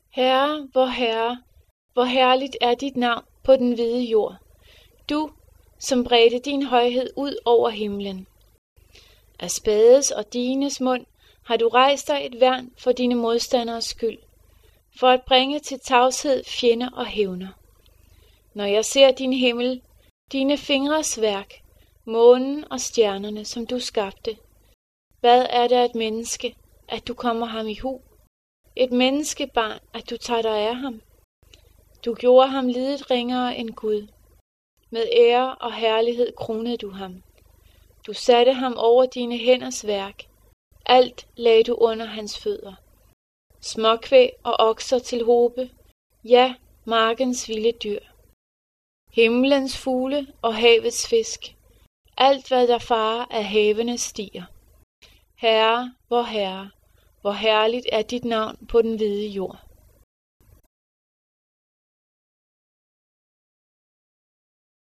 Herre, hvor herligt er dit navn på den hvide jord. Du, som bredte din højhed ud over himlen. Af spades og dines mund har du rejst dig et værn for dine modstanderes skyld, for at bringe til tavshed fjender og hævner. Når jeg ser din himmel, dine fingres værk, månen og stjernerne, som du skabte. Hvad er det et menneske, at du kommer ham i hu? Et menneskebarn, at du tager dig af ham? Du gjorde ham lidet ringere end Gud. Med ære og herlighed kronede du ham. Du satte ham over dine hænders værk. Alt lagde du under hans fødder. Småkvæg og okser til hobe, ja, markens vilde dyr. Himlens fugle og havets fisk, alt hvad der farer af havene stiger. Herre, hvor herligt er dit navn på den hvide jord.